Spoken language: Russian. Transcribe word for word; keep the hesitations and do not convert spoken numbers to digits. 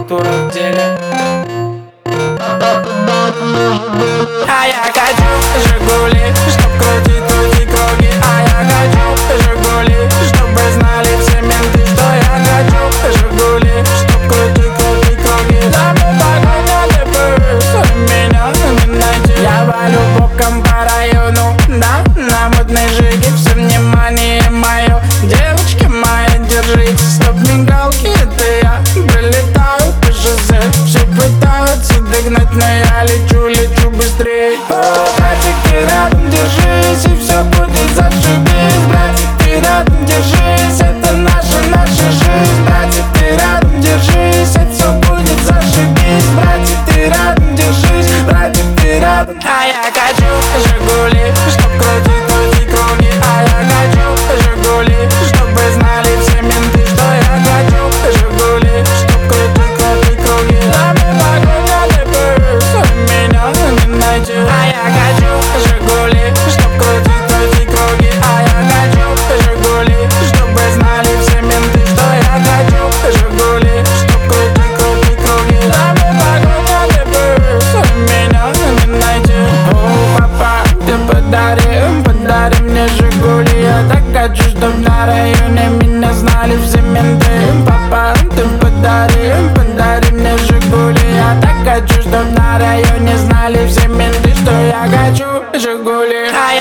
халтура в деле. А я хочу Жигули, чтоб крутить тути круги. А я хочу Жигули, чтобы знали все менты, что я хочу Жигули, чтоб крутить тути круги. Да мы погоняли бы, меня не найти. Я валю боком по району, да, на модной жиге. Все внимание мое, девочки мои, держите. Стоп, мигалки, это я прилетаю по шоссе. Все пытаются догнать, но я лечу, лечу быстрее. О, братик, ты рядом, держись, и все будет зашибись. Братик, ты рядом, держись, это наша, наша жизнь. Братик, ты рядом, держись, это все будет зашибись. Братик, ты рядом, держись, братик, ты рядом. А я хочу Жигули, чтоб крутить тути круги. А я хочу Жигули, чтобы знали все менты, что я хочу Жигули, чтоб крутить тути круги. Да мы погоняли бы, меня не найти. А я хочу Жигули, чтоб крутить тути круги. А я хочу Жигули, чтобы знали все менты, что я хочу Жигули, чтоб крутить тути круги. Да мы погоняли бы, меня не найти. О, папа, ты подари, подари мне Жигули. Я так хочу, чтоб на районе меня знали все менты. Папа, ты подари, подари мне Жигули. Я так хочу, чтоб на районе знали все менты, что я хочу Жигули. А